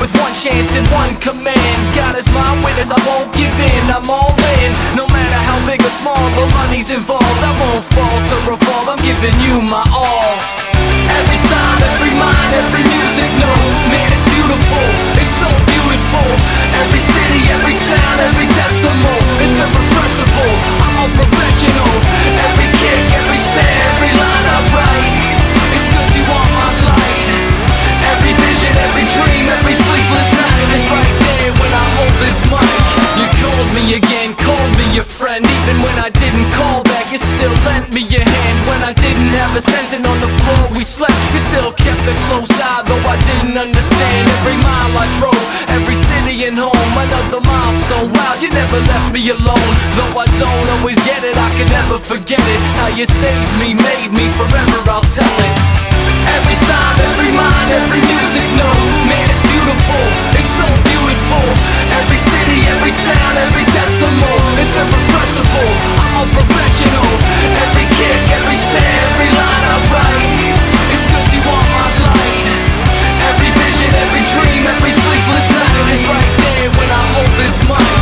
with one chance and one command. God is my witness, I won't give in, I'm all in. No matter how big or small, the money's involved, I won't falter or fall, I'm giving you my all. Every time, every mind, every music note, man, it's beautiful, it's so beautiful. Every city, every town, every decimal, it's irrepressible, I'm a professional. Every kick, every snare, every line I write, it's cause you are my light. Every vision, every dream, every sleepless night is right there when I hold this mic. You called me again, called me your friend. Even when I didn't call back, you still lent me your hand. When I didn't have a cent and on the floor we slept, you still kept a close eye, though I didn't understand. Every mile I drove, every city and home, another milestone. Wow, you never left me alone. Though I don't always get it, I can never forget it. How you saved me, made me, forever I'll tell it. Every time, every mind, every music note, man, it's beautiful, it's so beautiful. Every city, every town, every decimal, it's irrepressible, I'm a professional. Every kick, every snare, every line I write, it's cause you are my light. Every vision, every dream, every sleepless night is right there when I hold this mic.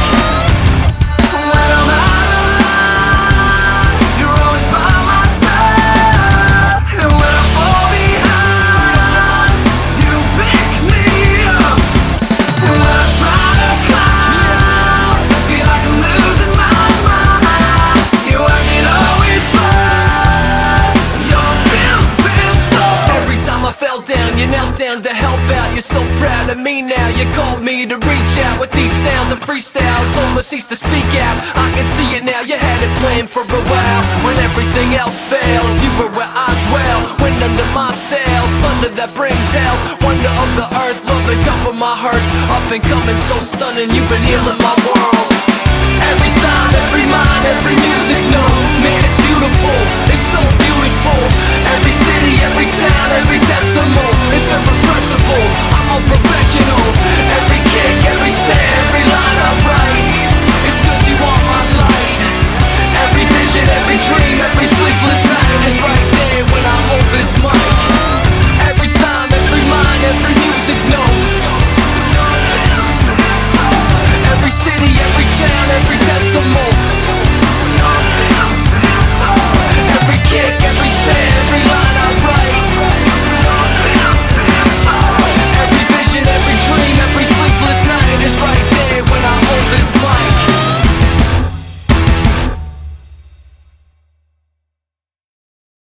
When I'm out of line, you're always by my side. And when I fall behind, you pick me up. And when I try to climb, I feel like I'm losing my mind. You work it always fine, you're built in thought. Every time I fell down, you knelt down to help out. You're so proud of me now, you called me to reach out. With these sounds of freestyles, overseas to speak out. I can see it now, you had it planned for a while. When everything else fails, you were where I dwell. Wind under my sails, thunder that brings hell. Wonder of the earth, love and cover my hurts. Up and coming so stunning, you've been healing my world. Every time, every mind, every music note, man, it's beautiful, it's so beautiful.